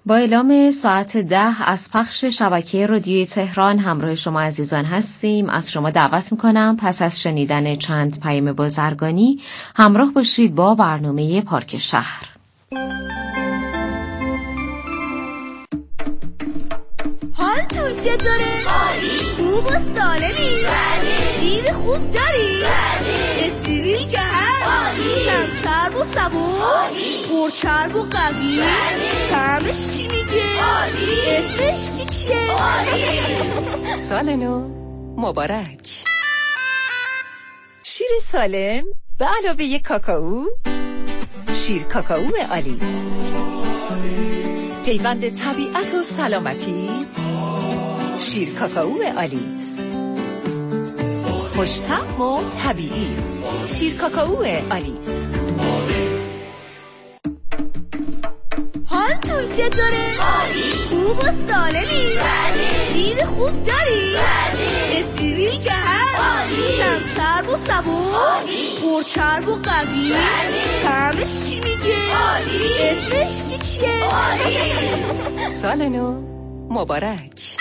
با اعلام ساعت 10 از پخش شبکه رادیوی تهران همراه شما عزیزان هستیم. از شما دعوت میکنم پس از شنیدن چند پیام بازرگانی همراه باشید با برنامه پارک شهر. حالتون چطوره؟ عالی. خوب و سالمی؟ بله. شیر خوب داری؟ بله. استریل که هست؟ عالی. کم چرب و صبور؟ عالی. پرچرب و قوی؟ بله. طعمش چی میگه؟ عالی. اسمش چیه؟ عالی. سال نو مبارک. شیر سالم به علاوه کاکائو، شیر کاکائو آلیس، پیوند طبیعت و سلامتی. شیر کاکائو آلیس، خوش‌طعم و طبیعی. شیر کاکائو آلیس. حالتون چطوره؟ عالی. خوب و سالمی؟ بله. شیر خوب داری؟ بله. استریل که هست؟ عالی. کم چرب و صبور؟ عالی. پرچرب و قوی؟ بله. طعمش چی میگه؟ عالی. اسمش چیه؟ عالی. سال نو مبارک.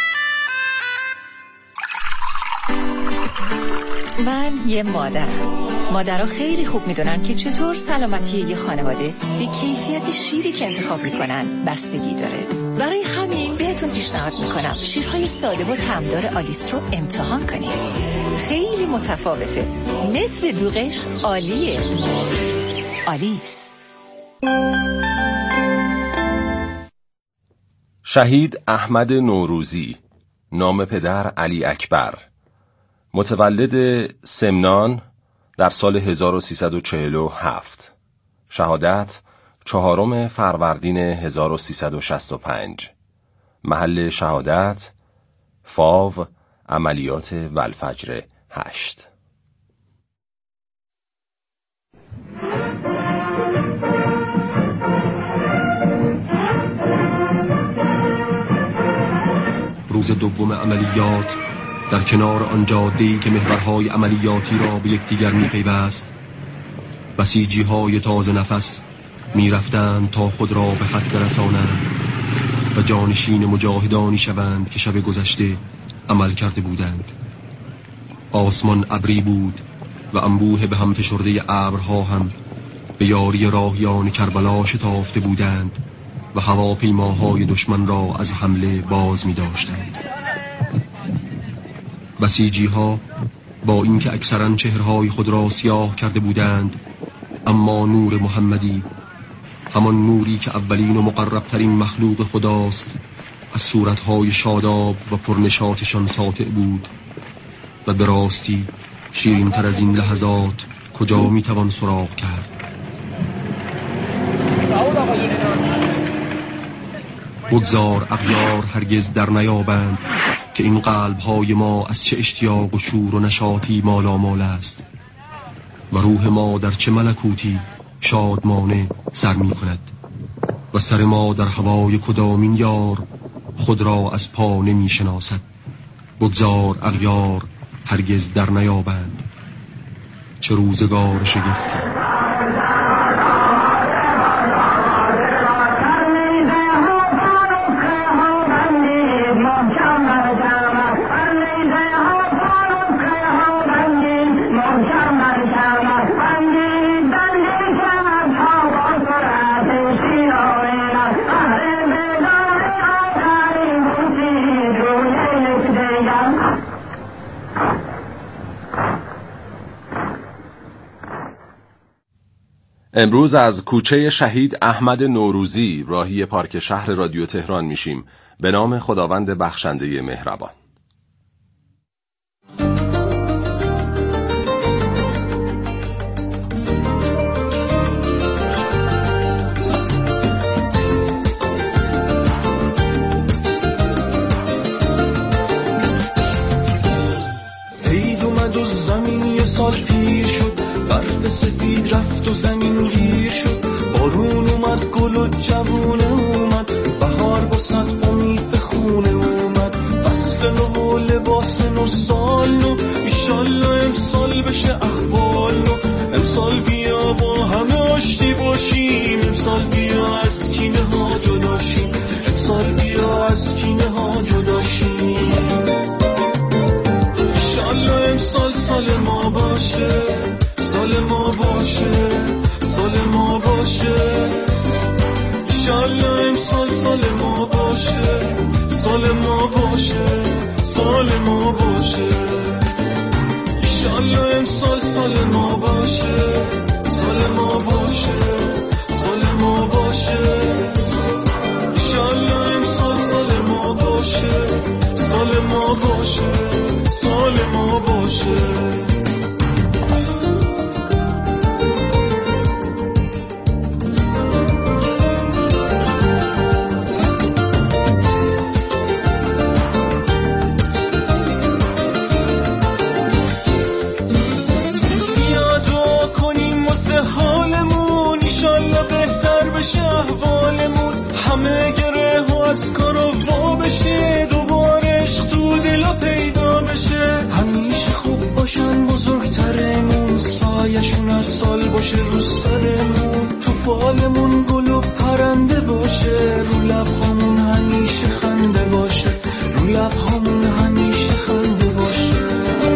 من یه مادرها خیلی خوب میدونن که چطور سلامتی یه خانواده به کیفیت شیری که انتخاب میکنن بستگی داره. برای همین بهتون پیشنهاد میکنم شیرهای ساده و طعمدار آلیس رو امتحان کنید. خیلی متفاوته، مثل دوغش عالیه. آلیس. شهید احمد نوروزی، نام پدر علی اکبر، متولد سمنان در سال 1347، شهادت 4 فروردین 1365، محل شهادت فاو، عملیات والفجر 8. روز دوم عملیات در کنار آن جاده‌ای که محورهای عملیاتی را به یکدیگر می‌پیوست، بسیجی‌های تازه نفس می‌رفتند تا خود را به خط برسانند و جانشین مجاهدانی شوند که شب گذشته عمل کرده بودند. آسمان ابری بود و انبوه به هم فشرده ابرها هم به یاری راهیان کربلا شتافته بودند و هواپیماهای دشمن را از حمله باز می‌داشتند. بسیجی‌ها با اینکه اکثرا چهرهای خود را سیاه کرده بودند، اما نور محمدی، همان نوری که اولین و مقربترین مخلوق خداست، از صورتهای شاداب و پرنشاطشان ساطع بود و به راستی شیرین تر از این لحظات کجا میتوان سراغ کرد. بگذار اغیار هرگز در نیابند که این قلب‌های ما از چه اشتیاق و شور و نشاطی مالامال است و روح ما در چه ملکوتی شادمانه سر می کند و سر ما در هوای کدامین یار خود را از پا نمی شناسد. بگذار اغیار هرگز در نیابند. چه روزگار شگفتی. امروز از کوچه شهید احمد نوروزی راهی پارک شهر رادیو تهران میشیم. به نام خداوند بخشنده مهربان. عید اومد و زمین یه سال پیر شد، برف سفید رفت و زمین گیر شد، بارون اومد گل و جوونه اومد، بهار با صد امید به خونه اومد، فصل نو و لباس نو، سال نو، ایشالله امسال بشه احوال نو، امسال بیا با همه آشتی باشیم، امسال بیا از کینه ها جدا شیم، سال ما باشه، ایشالله امسال سال ما باشه، سال ما باشه، سال ما باشه، ایشالله امسال سال ما باشه، سال ما باشه، سال ما باشه. احوالمون همه گره و از کارا وا بشه، دوباره عشق تو دلا پیدا بشه، همیشه خوب باشن بزرگترمون، سایشون هر سال باشه رو سرمون، تو فالمون گل و پرنده باشه، رو لبهامون همیشه خنده باشه، رو لبهامون همیشه خنده باشه.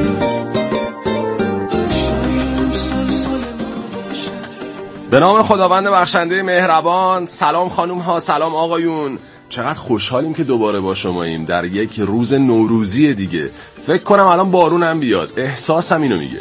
به نام خداوند بخشنده مهربان. سلام خانوم ها، سلام آقایون. چقدر خوشحالیم که دوباره با شماییم در یک روز نوروزی دیگه. فکر کنم الان بارونم بیاد، احساسم اینو میگه.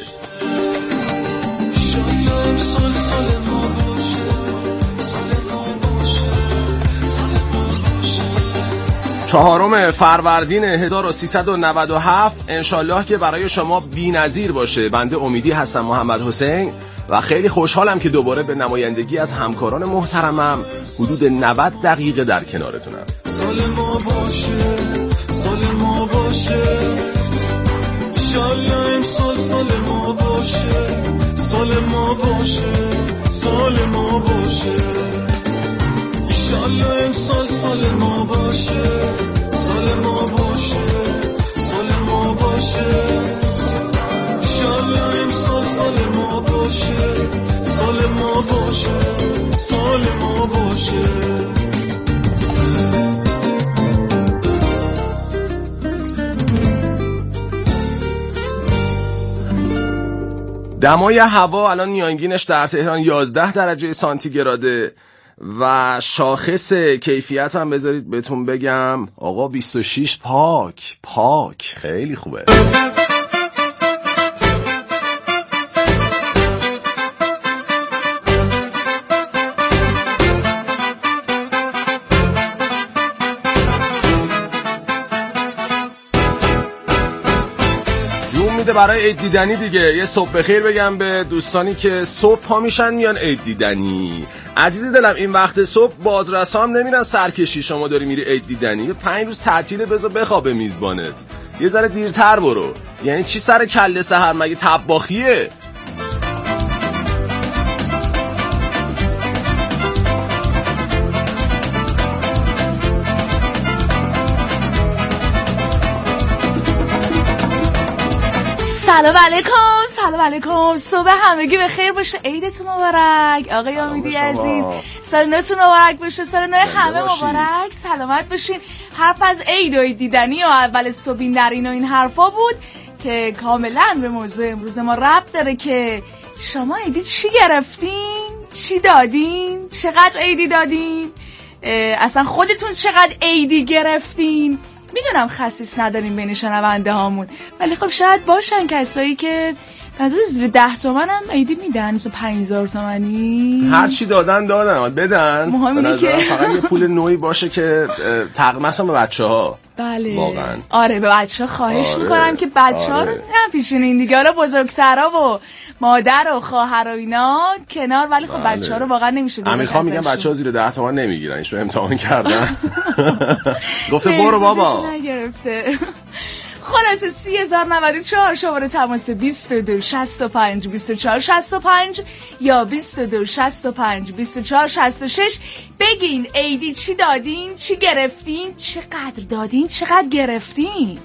چهارم فروردین 1397 انشالله که برای شما بی‌نظیر باشه. بنده امیدی هستم، محمد حسین، و خیلی خوشحالم که دوباره به نمایندگی از همکاران محترمم حدود 90 دقیقه در کنارتونم. سال ما باشه، سال ما باشه، انشالله امسال سال ما باشه، سال ما باشه، سال ما باشه، انشالله امسال سال ما باشه، سال ما باشه، سال ما باشه، انشالله امسال سال ما باشه، سال ما باشه، سال ما باشه. دمای هوا الان میانگینش در تهران 11 درجه سانتیگراده و شاخص کیفیت هم بذارید بهتون بگم آقا 26. پاک خیلی خوبه. برای عید دیدنی دیگه یه صبح بخیر بگم به دوستانی که صبح پا میشن میان عید دیدنی. عزیز دلم این وقت صبح بازرسام نمیرن سرکشی، شما داری میری عید دیدنی، 5 روز تعطیل بذار بخوابه میزبانت، یه ذره دیرتر برو. یعنی چی سر کله سحر، مگه طباخیه؟ سلام علیکم. صبح همگی به خیر باشه، عیدتون مبارک. آقای امیدی عزیز سال نوتون مبارک باشه، سال نو همه مبارک، سلامت باشین. حرف از عید و عید دیدنی و اول صبح نرین و این حرفا بود که کاملا به موضوع امروز ما ربط داره که شما عیدی چی گرفتین؟ چی دادین؟ چقدر عیدی دادین؟ اصلا خودتون چقدر عیدی گرفتین؟ میدونم خصیص نداریم بین شنونده هامون، ولی خب شاید باشن کسایی که زیر 10 تومن هم عیدی میدن، مثلا 5000 تومانی هر چی دادن بدن. مهم اینه که فقط یه پول نوعی باشه که تقمص به بچه‌ها. بله واقعا آره، به بچه‌ها خواهش میکنم که بچه‌ها رو نپیشونین دیگه، حالا بزرگسرا و مادر و خواهر و اینا کنار، ولی خب بچه‌ها رو واقعا نمیشه گذاشت. امیرخان میگن بچه‌ها زیر 10 تومن نمیگیرن، ایشون امتحان کردن. گفته برو بابا. نگرفته. خلاصه 30,094 شماره تماس 22 65 24 65 یا 22 65 24 66. بگین عیدی چی دادین، چی گرفتین، چقدر دادین، چقدر گرفتین.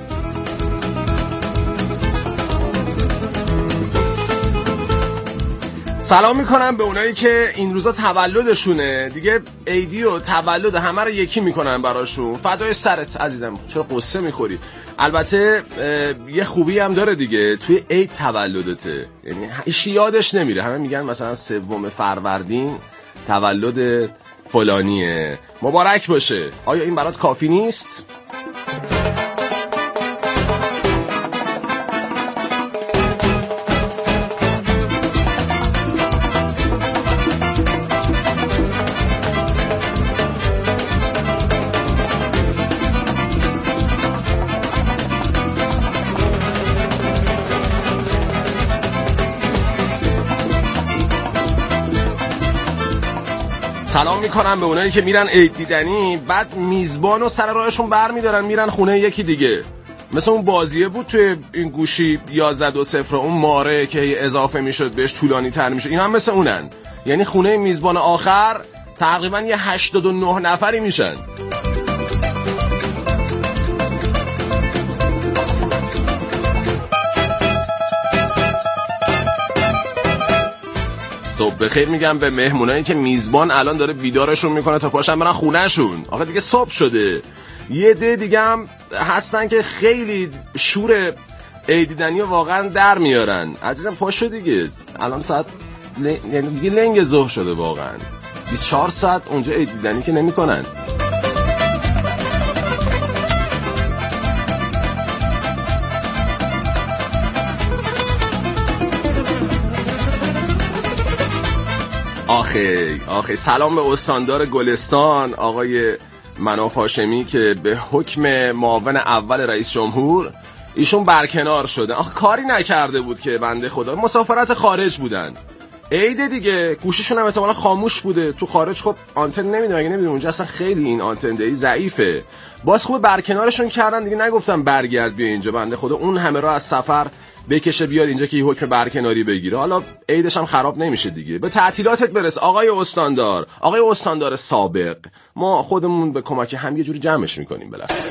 سلام میکنم به اونایی که این روزا تولدشونه دیگه، عیدی و تولد همه رو یکی میکنن براشون. فدای سرت عزیزم، چرا قصه میخوری؟ البته یه خوبی هم داره دیگه، توی عید تولدته، یعنی هیچ یادش نمیره، همه میگن مثلا 3 فروردین تولد فلانیه، مبارک باشه. آیا این برات کافی نیست؟ سلام میکنم به اونایی که میرن عید دیدنی، بعد میزبانو سر راهشون برمیدارن میرن خونه یکی دیگه. مثل اون بازیه بود توی این گوشی 11-0 اون ماره که اضافه میشد بهش طولانی تر میشد. این هم مثل اونن، یعنی خونه میزبان آخر تقریبا یه 89 نفری میشن. صبح بخیر میگم به مهمونایی که میزبان الان داره بیدارشون میکنه تا پاشن برن خونهشون. آقا دیگه صبح شده. یه ده دیگه هم هستن که خیلی شور عید دیدنی واقعا در میارن. عزیزم پاشو دیگه، الان ساعت یعنی دیگه لنگ ظهر شده واقعا. 24 ساعت اونجا عید دیدنی که نمیکنن. آخه سلام به استاندار گلستان آقای مناف هاشمی که به حکم معاون اول رئیس جمهور ایشون برکنار شده. کاری نکرده بود که بنده خدا، مسافرت خارج بودن. عید دیگه گوشیشون هم احتمالاً خاموش بوده. تو خارج خب آنتن نمیدونم، اگه نمیدونم اونجا اصلا خیلی این آنتن دهی ضعیفه. باز خوب برکنارشون کردن دیگه، نگفتم برگرد بیا اینجا. بنده خدا اون همه راه از سفر بکشه بیاد اینجا که یه حکم برکناری بگیره. حالا عیدش هم خراب نمیشه دیگه. به تعطیلاتت برس آقای استاندار سابق. ما خودمون به کمک هم یه جوری جمعش میکنیم بالاخره.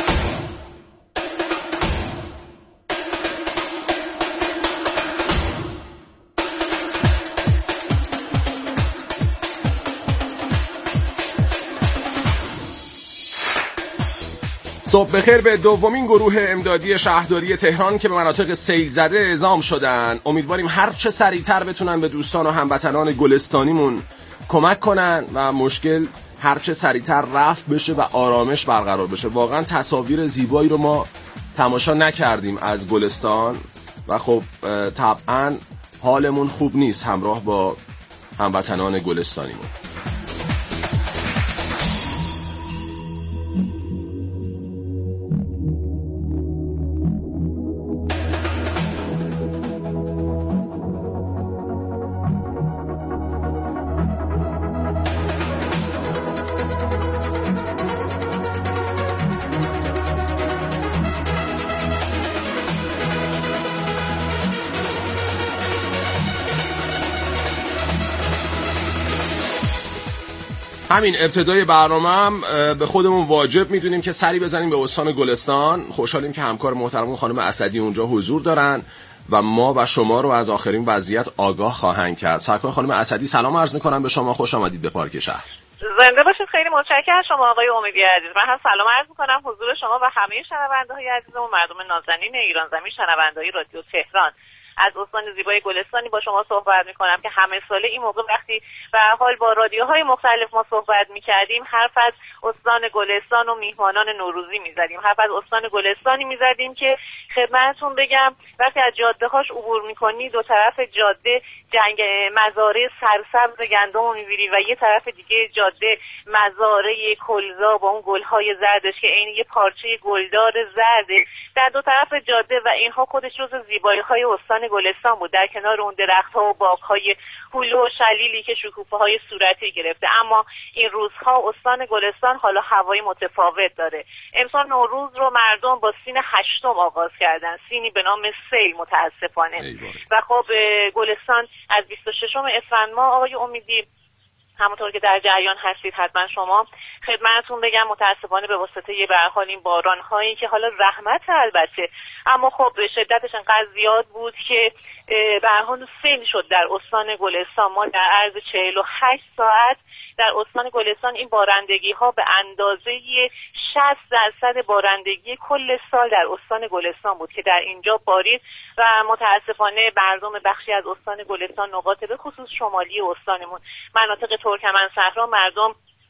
صبح بخیر به دومین گروه امدادی شهرداری تهران که به مناطق سیل زده اعزام شدن. امیدواریم هر چه سریعتر بتونن به دوستان و هموطنان گلستانیمون کمک کنن و مشکل هر چه سریعتر رفع بشه و آرامش برقرار بشه. واقعا تصاویر زیبایی رو ما تماشا نکردیم از گلستان و خب طبعا حالمون خوب نیست همراه با هموطنان گلستانیمون. همین ابتدای برنامه‌ام به خودمون واجب میدونیم که سری بزنیم به استان گلستان. خوشحالیم که همکار محترم خانم اسدی اونجا حضور دارن و ما و شما رو از آخرین وضعیت آگاه خواهند کرد. سرکار خانم اسدی سلام عرض میکنم به شما، خوش آمدید به پارک شهر. زنده باشید. خیلی متشکرم شما آقای امیدی عزیز. من هم سلام عرض میکنم حضور شما و همه شنونده‌های عزیزم و مردم نازنین ایران زمین، شنونده‌های رادیو تهران. از استان زیبای گلستانی با شما صحبت میکنم که همه ساله این موقع وقتی به حال با رادیوهای مختلف ما صحبت میکردیم حرف از استان گلستان و میهمانان نوروزی میزدیم، حرف از استان گلستانی میزدیم که خدمتتون بگم وقتی از جاده هاش عبور میکنی دو طرف جاده جنگ مزارع سرسبز گندم رو میبینی و یه طرف دیگه جاده مزارع کلزا با اون گلهای زردش که عین یه پارچه گلدار زرده در دو طرف جاده و اینها خودش جزو زیبایی‌های استان گلستان بود. در کنار اون درخت‌ها و باغ‌های هلو و شلیلی که شکوفه‌های صورتی گرفته. اما این روزها استان گلستان حالا هوای متفاوت داره. امسال نوروز رو مردم با سین هشتم آغاز کردن، سینی به نام سیل متاسفانه. و خب گلستان از 26 اسفند ماه آقای امیدی همونطور که در جریان هستید حتما شما، خدمتتون بگم متاسفانه به واسطه به هر حال این باران‌هایی که حالا رحمت البته اما خب شدتش انقدر زیاد بود که به هر حال سیل شد در استان گلستان. ما در عرض 48 ساعت در استان گلستان این بارندگی ها به اندازه 60% بارندگی کل سال در استان گلستان بود که در اینجا بارید و متاسفانه مردم بخشی از استان گلستان، نقاط به خصوص شمالی استانمون، مناطق ترکمن صحرا، مردم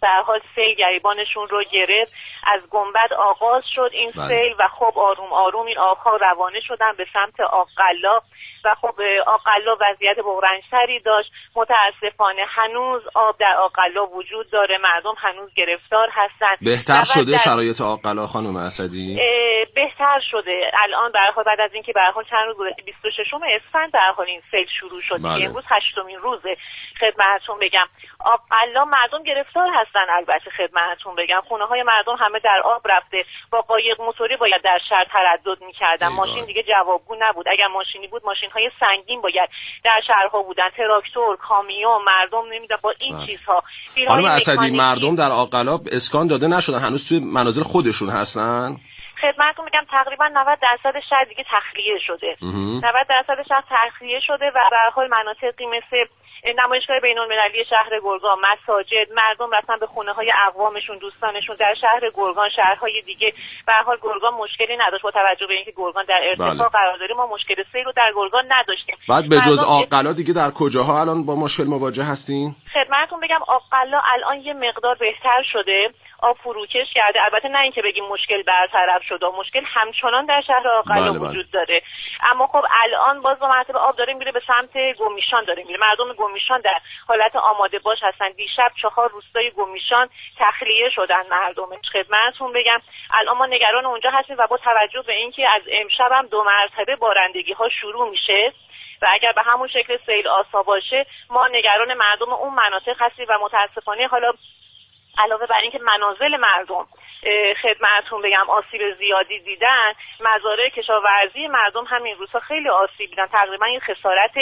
به هر حال سیل گریبانشون رو گرفت. از گنبد آغاز شد این سیل و خب آروم آروم این آبها روانه شدن به سمت آق‌قلا و خب آق‌قلا وضعیت بغرنج‌تری داشت. متاسفانه هنوز آب در آق‌قلا وجود داره، مردم هنوز گرفتار هستن. بهتر شده شرایط آق‌قلا خانم اسدی؟ بهتر شده الان به هر حال بعد از اینکه به هر حال چند روز گذشته 26 اسفند به هر حال این سیل شروع شد. امروز 8مین روزه. خدمتتون بگم آق‌قلا مردم گرفتار هستن. البته خدمتتون بگم خونه‌های مردم همه در آب رفته. با قایق موتوری باید در شهر تردد می‌کردن. ماشین دیگه جوابگو نبود. اگر ماشینی بود ماشین‌های سنگین باید در شهرها بودن، تراکتور، کامیون، مردم نمیدونم با این چیزها. خانم اسدی مردم در آق‌قلا اسکان داده نشدن، هنوز توی منازل خودشون هستن؟ خدمتتون میگم تقریبا 90% شهر دیگه تخلیه شده. 90% شهر تخلیه شده و به هر حال مناطقی مثل نمایشگاه بین‌المللی شهر گرگان، مساجد، مردم رفتن به خونه‌های اقوامشون، دوستانشون در شهر گرگان، شهرهای دیگه. به هر حال گرگان مشکلی نداشت با توجه به اینکه گرگان در ارتفاع قرار داره. ما مشکل سیل رو در گرگان نداشتیم. بعد به جز آق‌قلا دیگه در کجاها الان با مشکل مواجه هستین؟ خدمتتون بگم آق‌قلا الان یه مقدار بهتر شده، آب فروکش کرده. البته نه اینکه بگیم مشکل برطرف شده، مشکل همچنان در شهر آق‌قلا وجود داره. اما خب الان باز با مرتبه آب داره میره به سمت گمیشان داره میره. مردم گمیشان در حالت آماده باش هستن. دیشب 4 روستای گمیشان تخلیه شدن مردمش. خدمتتون بگم الان ما نگران اونجا هستیم و با توجه به اینکه از امشب هم 2 مرتبه بارندگی ها شروع میشه و اگر به همون شکل سیل آسا باشه ما نگران مردم اون مناطق هستیم و متاسفانه حالا علاوه بر اینکه منازل مردم خدمتتون بگم آسیب زیادی دیدن، مزارع کشاورزی مردم همین روزها خیلی آسیب دیدن. تقریبا این خسارت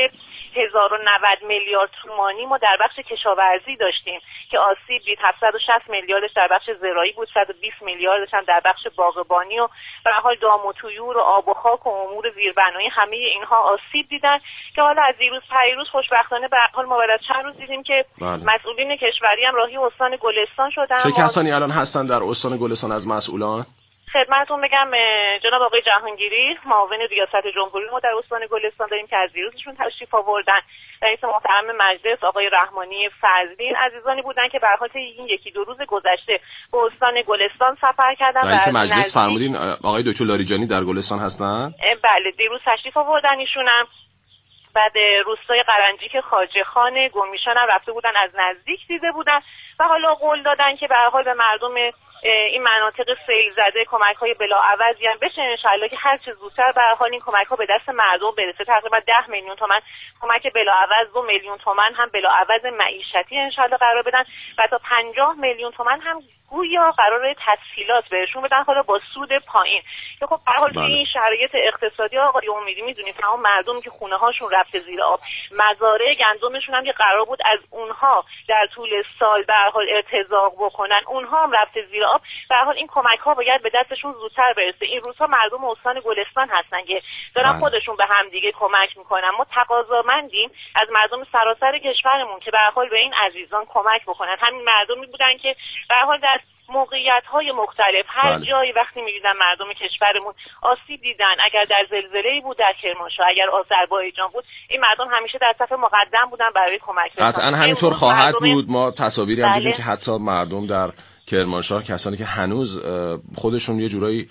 1090 میلیارد تومانی ما در بخش کشاورزی داشتیم که آسیب دید. 760 میلیاردش در بخش زراعی بود، 120 میلیاردش هم در بخش باغبانی و به هر حال دام و طیور و آب و خاک و امور زیربنایی همه اینها آسیب دیدن که حالا از دیروز پریروز خوشبختانه به هر حال ما بعد از چند روز دیدیم که مسئولین کشوری هم راهی استان گلستان شدن. چه کسانی الان هستن در استان گلستان از مسئولان؟ خدمتتون بگم جناب آقای جهانگیری معاون ریاست جمهوری ما در استان گلستان داریم که از دیروزشون تشریف آوردن. رئیس محترم مجلس آقای رحمانی فضلی عزیزانی بودن که به هر حال این 1-2 روز گذشته به استان گلستان سفر کردن. رئیس مجلس فرمودین آقای دکتر لاریجانی در گلستان هستن؟ بله دیروز تشریف آوردن ایشونم. بعد روستای قرنجیک خواجه‌خان گمیشان هم رفته بودن، از نزدیک دیده بودن و حالا قول دادن که به هر حال به مردم این مناطق سیل زده کمک‌های بلاعوضی هم بشه ان شاءالله که هر چه زودتر به هر حال این کمک‌ها به دست مردم برسه. تقریبا 10 میلیون تومان کمک بلاعوض، 2 میلیون تومان هم بلاعوض معیشتی ان شاءالله قرار بدن و تا 50 میلیون تومان هم گویا قراره تسهیلات بهشون بدن، حالا با سود پایین. که خب به هر حال این شرایط اقتصادی آقای امیدی میدونید تمام مردم که خونه هاشون رفته زیر آب، مزارع گندمشون هم که قرار بود از اونها در طول سال به هر حال ارتزاق بکنن اونها هم رفته زیر آب. به هر حال این کمک ها باید به دستشون زودتر برسه. این روزها مردم استان گلستان هستن که دارن خودشون به هم دیگه کمک میکنن. ما تقاضامندیم از مردم سراسر کشورمون که به هر حال به این عزیزان کمک بکنن. همین مردمی بودن که به هر حال در موقعیت‌های مختلف هر جایی وقتی می‌دیدن مردم کشورمون آسیب دیدن، اگر در زلزله‌ای بود در کرمانشاه، اگر آذربایجان بود، این مردم همیشه در صف مقدم بودن برای کمک رساندن. قطعاً همینطور خواهد بود. ما تصاویری هم دیدیم که حتی مردم در کرمانشاه، کسانی که هنوز خودشون یه جورایی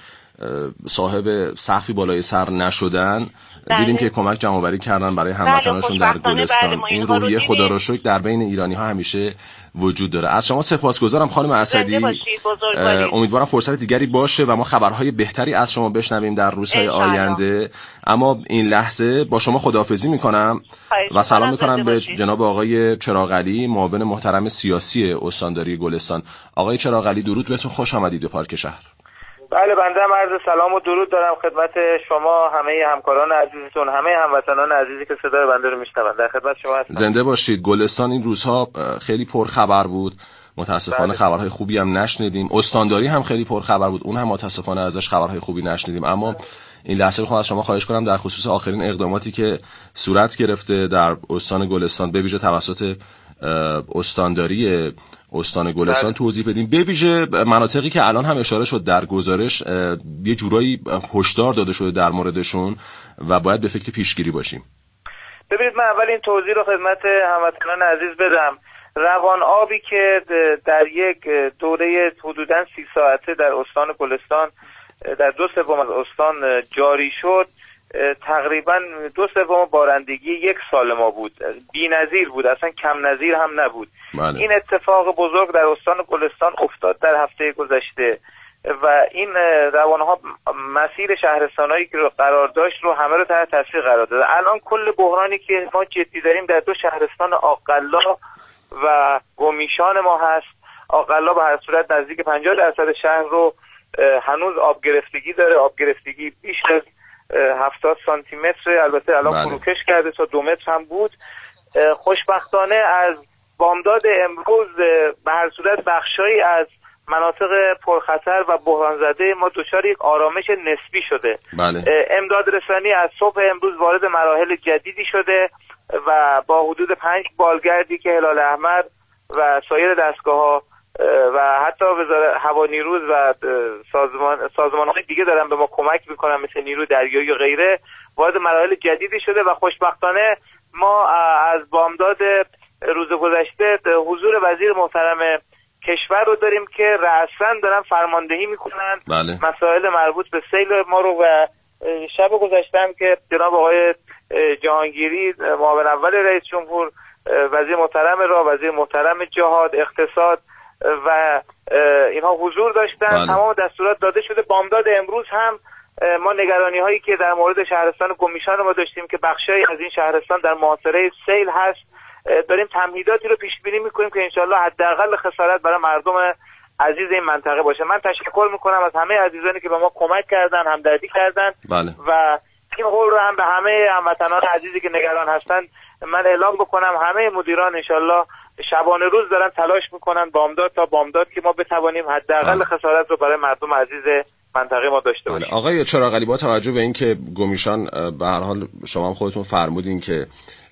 صاحب سقفی بالای سر نشدن، دیدیم که کمک جمع‌آوری کردن برای هموطنانشون در گلستان. این روحیه خدا را شکر در بین ایرانی‌ها همیشه وجود داره. از شما سپاسگزارم خانم اسدی. امیدوارم فرصت دیگری باشه و ما خبرهای بهتری از شما بشنویم در روزهای آینده. اما این لحظه با شما خداحافظی میکنم و سلام میکنم به جناب آقای چراغعلی، معاون محترم سیاسی استانداری گلستان. آقای چراغعلی درود بهتون، خوش آمدید به پارک شهر. بله بنده هم عرض سلام و درود دارم خدمت شما، همه همکاران عزیزتون، همه هموطنان عزیزی که صدای بنده رو میشنون. در خدمت شما هستم. زنده باشید. گلستان این روزها خیلی پر خبر بود، متاسفانه خبرهای خوبی هم نشنیدیم. استانداری هم خیلی پر خبر بود، اون هم متاسفانه ازش خبرهای خوبی نشنیدیم. اما این لحظه میخوام از شما خواهش کنم در خصوص آخرین اقداماتی که صورت گرفته در استان گلستان به ویژه توسط استانداری استان گلستان توضیح بدیم، به ویژه مناطقی که الان هم اشاره شد در گزارش یه جورایی هشدار داده شده در موردشون و باید به فکر پیشگیری باشیم. ببینید من اول این توضیح رو خدمت هموطنان عزیز بدم. روان آبی که در یک دوره حدوداً 30 ساعته در استان گلستان در 2/3 از استان جاری شد، تقریبا 2/3 بارندگی 1 سال ما بود. بی‌نظیر بود، اصلا کم نظیر هم نبود. این اتفاق بزرگ در استان گلستان افتاد در هفته گذشته و این روانها مسیر شهرستانایی که رو قرار داشت رو همه رو تحت تاثیر قرار داد. الان کل بحرانی که ما جدی داریم در 2 شهرستان آق‌قلا و گمیشان ما هست. آق‌قلا به هر صورت نزدیک 50% شهر رو هنوز آب گرفتگی داره، آب گرفتگی بیش از 70 سانتی متر، البته الان فروکش کرده تا 2 متر هم بود. خوشبختانه از بامداد امروز به هر صورت بخشایی از مناطق پرخطر و بحران زده ما دچار یک آرامش نسبی شده. امداد رسانی از صبح امروز وارد مراحل جدیدی شده و با حدود 5 بالگردی که هلال احمر و سایر دستگاه‌ها و حتی وزارت هوانیروز و سازمان‌های دیگه دارن به ما کمک میکنن مثل نیرو دریایی و غیره، وارد مراحل جدیدی شده و خوشبختانه ما از بامداد روز گذشته حضور وزیر محترم کشور رو داریم که رأساً دارن فرماندهی میکنن مسائل مربوط به سیل ما رو. و شب گذشته هم که جناب آقای جهانگیری معاون اول رئیس جمهور، وزیر محترم وزیر محترم جهاد، اقتصاد و اینها حضور داشتن. تمام دستورات داده شده. بامداد امروز هم ما نگرانی هایی که در مورد شهرستان گمیشان ما داشتیم که بخشی از این شهرستان در محاصره سیل هست، داریم تمهیداتی رو پیش بینی میکنیم که انشالله حداقل خسارت برای مردم عزیز این منطقه باشه. من تشکر میکنم از همه عزیزانی که به ما کمک کردن، همدردی کردن و این قول رو هم به همه هموطنان عزیزی که نگران هستن من اعلام بکنم. همه مدیران انشالله شبانه روز دارن تلاش میکنن بامداد تا بامداد که ما بتوانیم حداقل خسارت رو برای مردم عزیز منطقه ما داشته باشیم. آقای چراغعلی، با توجه به اینکه گمیشان به هر حال شما هم خودتون فرمودین که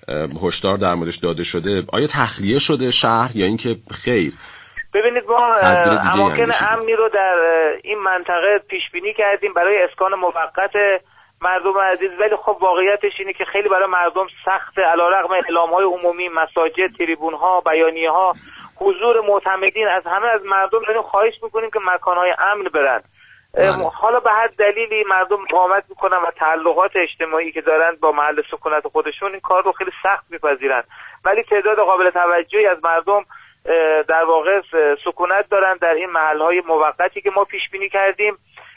هشدار در موردش داده شده، آیا تخلیه شده شهر یا اینکه خیر؟ ببینید ما اماکن امنی رو در این منطقه پیش بینی کردیم برای اسکان موقت مردم عزیز، ولی خب واقعیتش اینه که خیلی برای مردم سخته. علیرغم اعلام‌های عمومی، مساجد، تریبون‌ها، بیانیه‌ها، حضور معتمدین، از همه از مردم داریم خواهش می‌کنیم که مکان‌های امن برن. حالا به هر دلیلی مردم مقاومت میکنن و تعلقات اجتماعی که دارن با محل سکونت خودشون این کار رو خیلی سخت میپذیرن، ولی تعداد قابل توجهی از مردم در واقع سکونت دارن در این محلهای موقتی که ما پیش بینی کردیم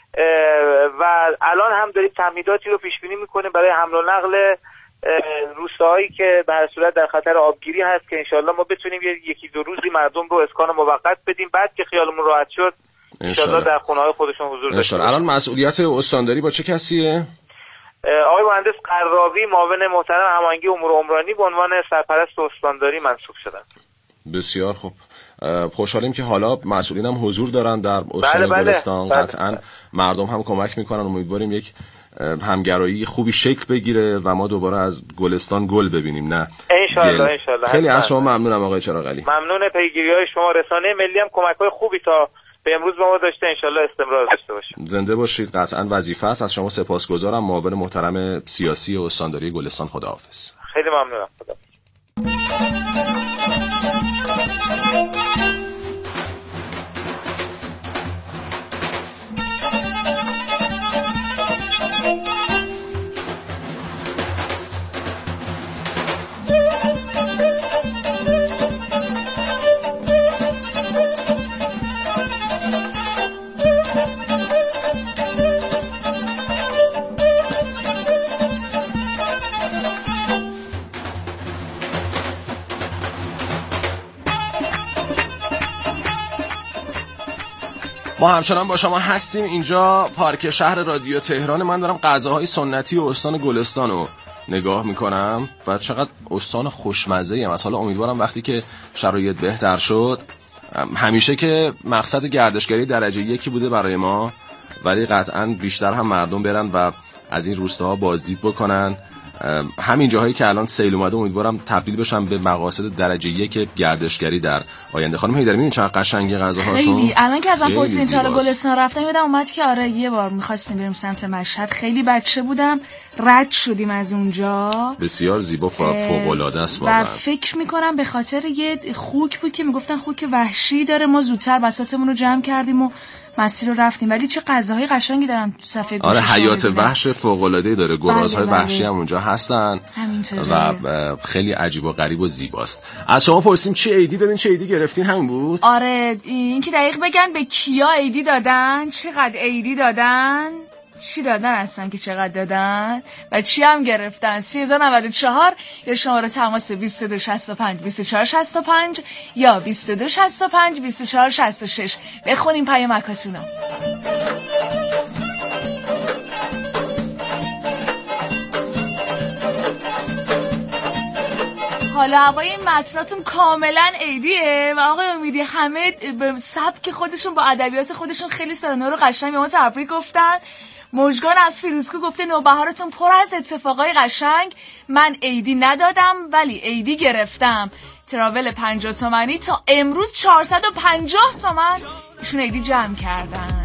و الان هم داریم تمهیداتی رو پیش بینی میکنیم برای حمل و نقل روستاهایی که به هر صورت در خطر آبگیری هست که انشالله ما بتونیم یکی دو روزی مردم رو اسکان موقت بدیم. بعد که خیالمون راحت شد انشالله در خونه‌های خودشون حضور داشته باشن. الان مسئولیت استانداری با چه کسیه؟ آقای مهندس قراوی، معاون محترم هماهنگی امور عمرانی، به عنوان سرپرست استانداری منصوب شدن. بسیار خوب. خوشحالیم که حالا مسئولین هم حضور دارن در استان گلستان. قطعا مردم هم کمک میکنن. امیدواریم یک همگرایی خوبی شکل بگیره و ما دوباره از گلستان گل ببینیم. نه انشالله. خیلی از شما ممنونم آقای چراغعلی. ممنون پیگیری‌های شما. رسانه ملی هم کمک‌های خوبی تا به امروز با ما داشته، انشالله استمرار داشته باشه. زنده باشید. قطعا وظیفه است. از شما سپاسگزارم. معاون محترم سیاسی استانداری گلستان. خداحافظ. خیلی ممنونم. خدا. ما همچنان با شما هستیم. اینجا پارک شهر رادیو تهران. من دارم غذاهای سنتی و استان گلستان رو نگاه میکنم و چقدر استان خوشمزه‌ای. مثلا امیدوارم وقتی که شرایط بهتر شد، همیشه که مقصد گردشگری درجه 1 بوده برای ما، ولی قطعا بیشتر هم مردم برن و از این روستاها بازدید بکنن. همین جاهایی که الان سیل اومده امیدوارم تبدیل بشن به مقاصد درجه 1 گردشگری در آینده. خانم حیدری میبینید چقدر قشنگه غذاهاشون. خیلی الان که ازم پرسیدین تا گلستان رفتم یادم اومد که آره یه بار می‌خواستیم بریم سمت مشهد، خیلی بچه بودم، رد شدیم از اونجا. بسیار زیبا، فوق‌العاده است واقعا. و فکر می‌کنم به خاطر یه خوک بود که میگفتن خوک وحشی داره، ما زودتر بساطمون رو جمع کردیم و مسیر رو رفتیم. ولی چه غذاهای قشنگی دارن تو صفحه گوشی. آره حیات وحش فوق‌العاده‌ای داره، گرازهای وحشی هم اونجا هستن و خیلی عجیب و غریب و زیباست. از شما پرسیم چی عیدی دادین، چه عیدی گرفتین؟ همین بود. آره این که دقیق بگن به کیا عیدی دادن، چقدر عیدی دادن، چی دادن هستن که چقدر دادن و چی هم گرفتن. 3094 یا شماره تماس 2265 2465 یا 2265 2466. بخونیم پیامکاتونو. حالا هوای این متناتون کاملا عیدیه و آقای امیدی همه به سبک خودشون با ادبیات خودشون خیلی سال نو رو قشنگ به ما تبریک گفتن. مژگان از فیروزکو گفته نوبهارتون پر از اتفاقای قشنگ، من عیدی ندادم ولی عیدی گرفتم. تراول 50 تومانی تا امروز 450 تومن ایشون عیدی جمع کردن.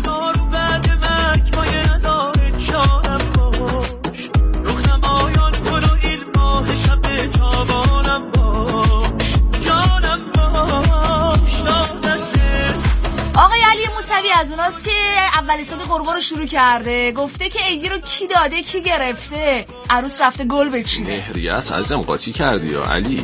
آقای علی موسوی از اوناست که اول سال قربان رو شروع کرده، گفته که عیدی رو کی داده کی گرفته، عروس رفته گل بچینه. مهریه عزیزم قاطی کردی یا علی؟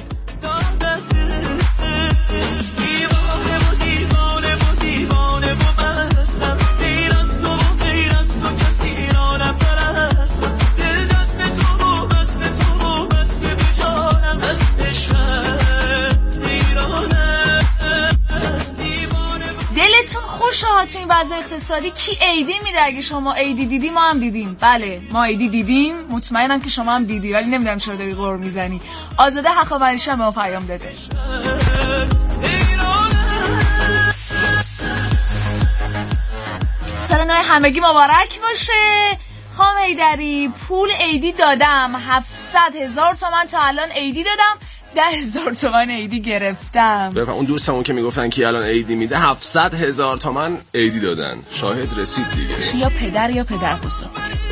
دلتون خوشه ها تو این وضع اقتصادی. کی عیدی میده؟ اگه شما عیدی دیدی ما هم دیدیم. بله ما عیدی دیدیم، مطمئنم که شما هم دیدی، ولی نمیدونم چرا داری غر میزنی. آزاده حقابنیش هم به ما پیام داده. سال نو همگی مبارک باشه. خانم حیدری پول عیدی دادم 700,000 تومان تا الان عیدی دادم، 10,000 تومان عیدی گرفتم. ببین اون دوستمون که میگفتن که الان عیدی میده 700,000 تومان عیدی دادن، شاهد رسید دیگه. یا پدر یا پدر بزرگ.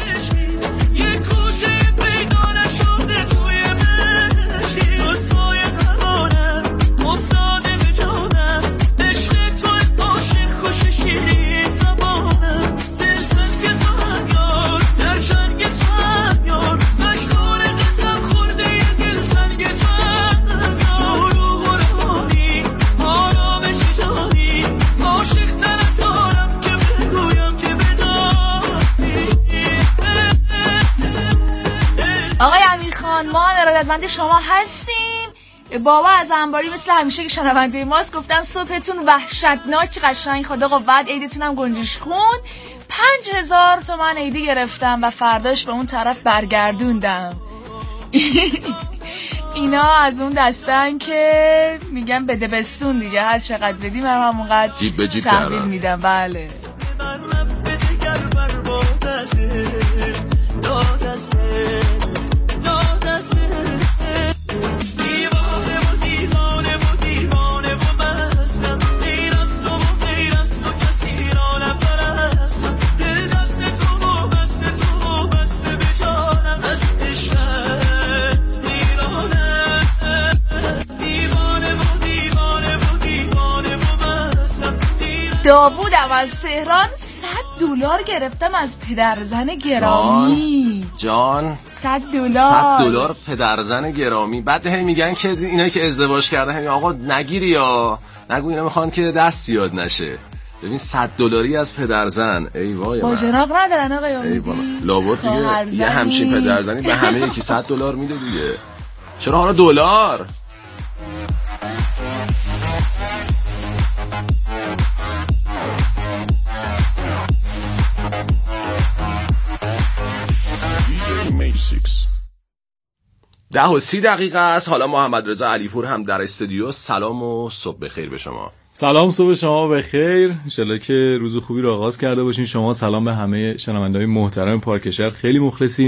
آقای امیرخان ما هم ارادتمند شما هستیم. بابا از انباری مثل همیشه که شنونده ماست گفتن صبحتون وحشتناک قشنگ، خدا قوت، عیدتون هم گنجش خون. 5,000 تومان عیدی گرفتم و فرداش به اون طرف برگردوندم. اینا از اون دستن که میگن بده بستون دیگه، هر چقدر بدی من همونقدر جیب به جیب تحویل میدم. بله داوودم از تهران $100 گرفتم از پدرزن گرامی. جان $100 پدرزن گرامی. بعد هی میگن که اینایی که ازدواج کردن همین آقا نگیری یا نگو، اینا میخوان که دست یاد نشه. ببین $100 از پدرزن، ای وای با جناق ندارن آقای امیدی. لابد دیگه یه همچین پدرزنی به همه یکی $100 میده دیگه. چرا حالا دلار؟ ده و 30 دقیقه است. حالا محمد رضا علیپور هم در استودیو. سلام و صبح بخیر به شما. سلام، صبح شما بخیر. انشالله که روز خوبی رو آغاز کرده باشین. شما سلام به همه شنونده‌های محترم پارکشهر، خیلی مخلصیم.